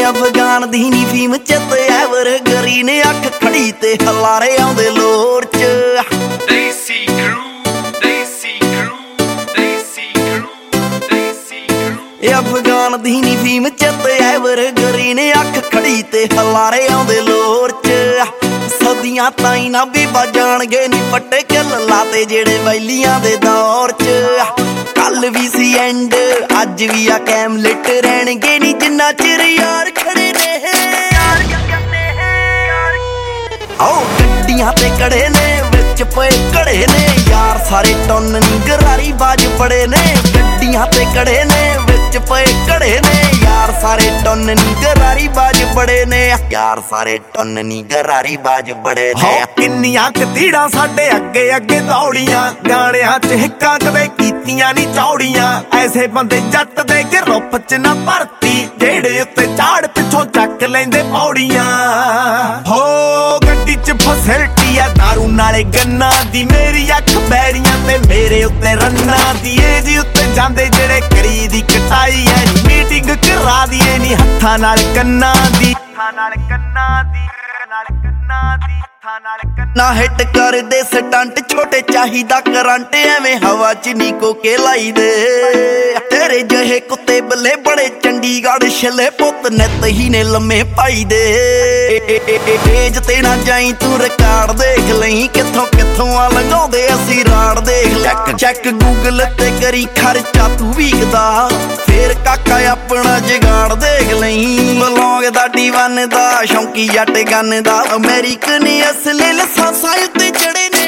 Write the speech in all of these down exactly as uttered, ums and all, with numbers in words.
ਅਫਗਾਨ ਦੀ ਨੀ ਫੀਮ ਚੱਤ ਐਵਰ ਗਰੀ ਨੇ ਅੱਖ ਖੜੀ ਤੇ ਹਲਾਰੇ ਆਉਂਦੇ ਲੋਰ ਚ ਦੇਸੀ ਕਰੂ ਦੇਸੀ ਕਰੂ ਦੇਸੀ ਕਰੂ ਦੇਸੀ ਕਰੂ ਅਫਗਾਨ ਦੀ ਨੀ ਫੀਮ ਚੱਤ ਐਵਰ ਗਰੀ ਨੇ ਅੱਖ ਖੜੀ ਤੇ ਹਲਾਰੇ ਆਉਂਦੇ ਲੋਰ ਚ ਸਦੀਆਂ ਤਾਈਂ ਨਾ ਬੀਬਾ ਜਾਣਗੇ ਨੀ ਪੱਟੇ ਕਿੱਲ ਲਾਤੇ ਜਿਹੜੇ ਵੈਲੀਆਂ ਦੇ ਦੌਰ ਚ ਕੱਲ ਵੀ ਸੀ ਐਂਡ ਅੱਜ ਵੀ ਆ ਕੈਮਲੇਟ ਰਹਿਣਗੇ ਨੀ ਜਿੰਨਾ ਚਿਰ ਯਾਰ ਖੜੇ ਨੇ ਆਓ ਗੱਡੀਆਂ ਤੇ ਕੜੇ ਨੇ ਵਿੱਚ ਪਏ ਘੜੇ ਨੇ ਯਾਰ ਸਾਰੇ ਟੁੰਨ ਨੀ ਗਰਾਰੀ ਬਾਜ ਪੜੇ ਨੇ ਗੱਡੀਆਂ ਤੇ ਕੜੇ ਨੇ ਵਿੱਚ ਪਏ ਘੜੇ ਨੇ ਯਾਰ ਸਾਰੇ ਟੁੰਨ ਨੀ ਗਰਾਰੀ ਬਾਜ ਬੜੇ ਨੇ ਯਾਰ ਸਾਰੇ ਟੁੰਨ ਨੀ ਗਰਾਰੀ ਬਾਜ ਬੜੇ ਨੇ ਕਿੰਨੀਆਂ ਕਤੀੜਾਂ ਸਾਡੇ ਅੱਗੇ ਅੱਗੇ ਦੌੜੀਆਂ ਗਾਣਿਆਂ ਚ ਹਿੱਕਾਂ ਕਦੇ ਕੀਤੀਆਂ ਨੀ ਚੌੜੀਆਂ ਐਸੇ ਬੰਦੇ ਜੱਟ ਦੇ ਗਰੁੱਪ ਚ ਨਾ ਭਰਤੀ ਜਿਹੜੇ ਉੱਤੇ ਝਾੜ ਪਿੱਛੋਂ ਚੱਕ ਲੈਂਦੇ ਪੌੜੀਆਂ ਹੋ ਗੱਡੀ ਚ ਫੈਸਿਲਿਟੀ ਆ ਦਾਰੂ ਨਾਲੇ ਗੰਨਾ ਦੀ ਮੇਰੀ ਅੱਖ ਬੈਰੀਆਂ ਤੇ ਮੇਰੇ ਉੱਤੇ ਰੰਨਾਂ ਦੀ ਏਜ ਉੱਤੇ ਜਾਂਦੇ ਜਿਹੜੇ ਕਰੀ ਦੀ ਕਟਾਈ ਐ ਮੀਟਿੰਗ ਕਰਾ ਦੀਏ ਨੀ ਹੱਥਾਂ ਨਾਲ ਕੰਨਾਂ ਦੀ ਹੱਥਾਂ ਨਾਲ ਕੰਨਾਂ ਦੀ ਨਾਲ ਕੰਨਾਂ ਦੀ ਹੱਥਾਂ ਨਾਲ ਨਾ ਹਿੱਟ ਕਰਦੇ ਸਟੰਟ ਛੋਟੇ ਚਾਹੀਦਾ ਕਰੰਟ ਐਵੇਂ ਹਵਾ ਚ ਨੀ ਕੋਕੇ ਲਾਈ ਦੇ ਤੇਰੇ ਜਿਹੇ ਕੁੱਤੇ ਬੱਲੇ ਬੜੇ ਚੰਡੀਗੜ੍ਹ ਛੱਲੇ ਪੁੱਤ ਨਿੱਤ ਹੀ ਨੇ ਲੰਮੇ ਪਾਈ ਦੇ ਏਜ ਤੇ ਨਾ ਜਾਈ ਤੂੰ ਰਿਕਾਰਡ ਦੇਖ ਲਈ ਕਿੱਥੋਂ ਕਿੱਥੋਂ ਆ ਲੰਘਾਉਂਦੇ ਅਸੀਂ ਰਾੜ ਦੇਖ ਚੈੱਕ ਚੈੱਕ ਗੂਗਲ ਤੇ ਕਰੀ ਖਰਚਾ ਤੂੰ ਵੀਕਦਾ ਫੇਰ ਕਾਕਾ ਆਪਣਾ ਜਗਾੜ ਦੇਖ ਲਈ ਬਲੌਂਗ ਦਾ ਡੀ ਵਨ ਦਾ ਸ਼ੌਂਕੀ ਜੱਟ ਗੰਨ ਦਾ ਅਮਰੀਕਨ ਅਸਲੀ ਲਸਾਂਸਾਂ ਉੱਤੇ ਚੜੇ ਨੇ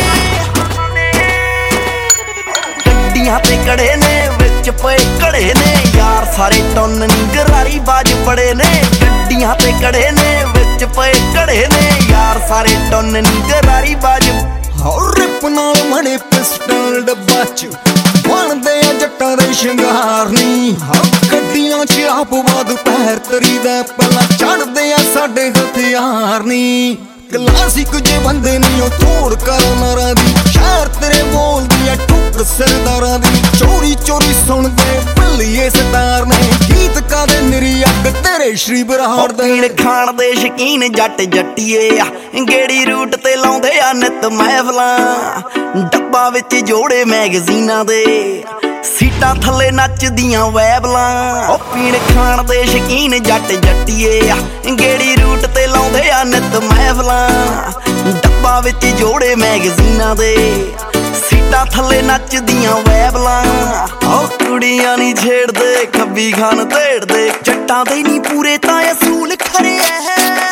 ਗੱਡੀਆਂ ਤੇ ਕੜੇ ਨੇ ਵਿੱਚ ਪਏ ਘੜੇ ਨੇ ਯਾਰ ਸਾਰੇ ਟੁੰਨ ਨੀ ਗਰਾਰੀ ਬਾਜ ਪੜੇ ਨੇ ਗੱਡੀਆਂ ਤੇ ਕੜੇ ਨੇ ਵਿੱਚ ਪਏ ਘੜੇ ਨੇ ਯਾਰ ਸਾਰੇ ਟੁੰਨ ਨੀ ਗਰਾਰੀ ਬਾਜ ਹੋਰ ਰਿਪ ਨਾਲ ਮਣੇ ਪਿਸਟਲ ਡੱਬਾ ਚ ਬਣਦੇ ਆ ਜੱਟਾਂ ਦੇ ਸ਼ਿੰਗਾਰ ਨੀ ਗੱਡੀਆਂ ਚ ਆਪ ਬਾਦ ਪੈਰ ਤਰੀ ਦਾ ਪਹਿਲਾਂ ਚੜਦੇ ਆ ਸਾਡੇ ਹਥਿਆਰ ਨੀ ਕਲਾਸਿਕ ਜੇ ਬੰਦੇ ਨੀ ਉਹ ਤੋੜ ਕਰ ਨਰਾਂ ਦੀ ਸ਼ਹਿਰ ਤੇਰੇ ਬੋਲਦੀ ਆ ਠੁੱਕ ਸਰਦਾਰਾਂ ਦੀ ਚੋਰੀ ਚੋਰੀ ਸੁਣਦੇ ਭੱਲੀਏ ਸਟਾਰ ਨੇ ਗੀਤ ਕਾਦੇ ਨਿਰੀ ਅੱਗ ਤੇਰੇ ਸ਼੍ਰੀ ਬਰਾੜ ਦੇ ਪੀਣ ਖਾਣ ਦੇ ਸ਼ਕੀਨ ਜੱਟ ਜੱਟੀਏ ਆ ਗੇੜੀ ਰੂਟ ਤੇ ਲਾਉਂਦੇ ਆ ਨਿਤ ਮਹਿਫਲਾਂ ਡੱਬਾ ਵਿੱਚ ਜੋੜੇ ਮੈਗਜ਼ੀਨਾਂ ਦੇ ਸੀਟਾਂ ਥੱਲੇ ਨੱਚਦੀਆਂ ਵੈਬਲਾਂ ਉਹ ਪੀਣ ਖਾਣ ਦੇ ਸ਼ਕੀਨ ਜੱਟ ਜੱਟੀਏ ਆ ਗੇੜੀ ਰੂਟ ਤੇ ਲਾਉਂਦੇ ਆ ਨਿਤ ਮਹਿਫਲਾਂ ਡੱਬਾ ਵਿੱਚ ਜੋੜੇ ਮੈਗਜ਼ੀਨਾਂ ਦੇ ਸੀਟਾਂ ਥੱਲੇ ਨੱਚਦੀਆਂ ਵੈਬਲਾਂ ਉਹ ਕੁੜੀਆਂ ਨੀ ਛੇੜਦੇ ਖੱਬੀ ਖਾਨ ਢੇੜਦੇ ਜੱਟਾਂ ਦੇ ਨੀ ਪੂਰੇ ਤਾਂ ਅਸੂਲ ਖਰੇ ਐ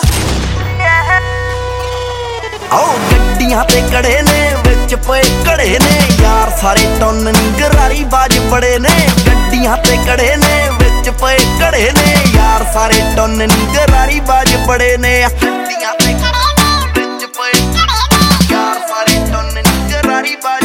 ਆਓ ਗੱਡੀਆਂ ਤੇ ਕੜੇ ਨੇ ਵਿੱਚ ਪਏ ਘੜੇ ਨੇ ਯਾਰ ਸਾਰੇ ਟੁੰਨ ਨੀ ਗਰਾਰੀ ਬਾਜ ਪੜੇ ਨੇ ਗੱਡੀਆਂ ਤੇ ਕੜੇ ਨੇ ਵਿੱਚ ਪਏ ਘੜੇ ਨੇ ਯਾਰ ਸਾਰੇ ਟੁੰਨ ਨੀ ਗਰਾਰੀ ਬਾਜ ਪੜੇ ਨੇ ਗੱਡੀਆਂ ਤੇ ਕੜੇ ਨੇ ਵਿੱਚ ਪਏ ਘੜੇ ਨੇ ਯਾਰ ਸਾਰੇ ਟੁੰਨ ਨੀ ਗਰਾਰੀ ਬਾਜ